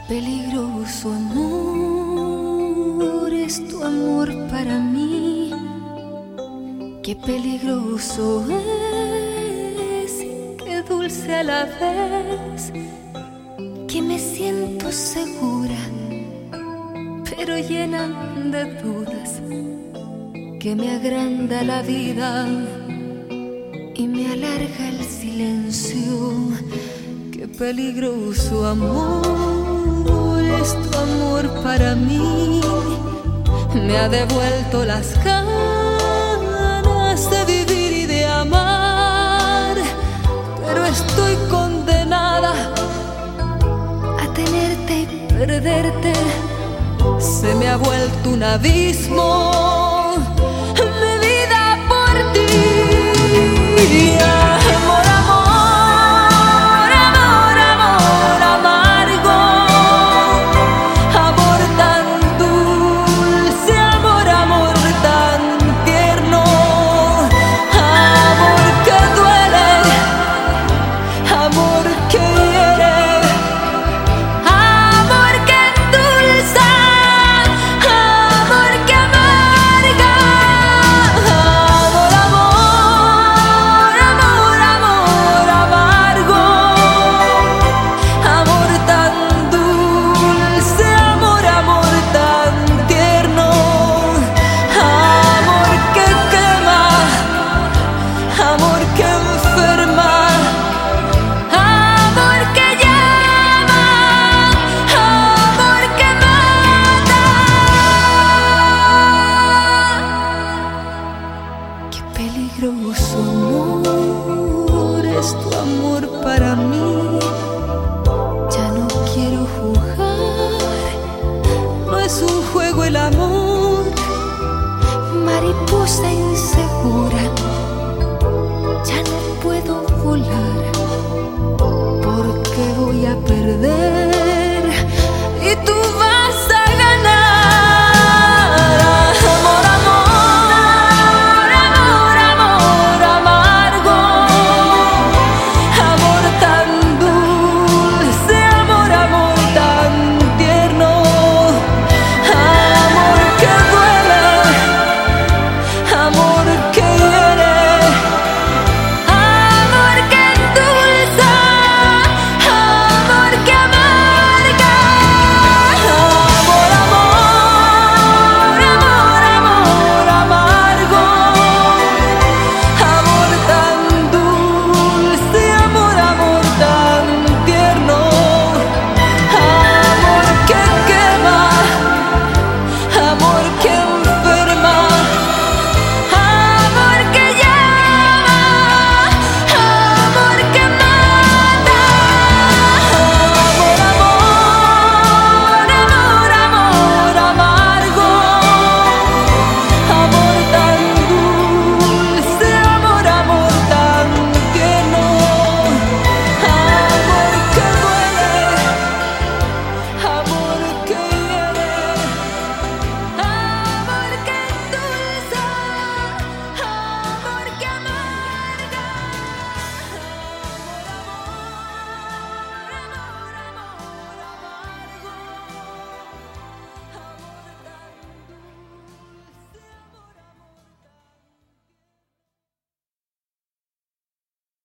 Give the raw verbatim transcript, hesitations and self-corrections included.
peligroso amor es tu amor para mí. Qué peligroso es, qué dulce a la vez, que me siento segura, pero llena de dudas, que me agranda la vida y me alarga el silencio. Qué peligroso amor es tu amor para mí. Me ha devuelto las ganas de vivir y de amar, pero estoy condenada a tenerte y perderte. Se me ha vuelto un abismo mi vida por ti. Amor, amor, amor, amor amargo, amor tan dulce, amor, amor tan tierno, amor que duele, amor que hiere, amor que endulza, amor que amarga. Amor, amor, amor, amor amargo, amor tan dulce, amor, amor tan tierno, amor que quema, amor que enferma, amor que llama, amor que mata. Qué peligroso amor es tu amor para mí. Ya no quiero jugar, no es un juego el amor. Mariposa insegura, ya no puedo volar, porque voy a perder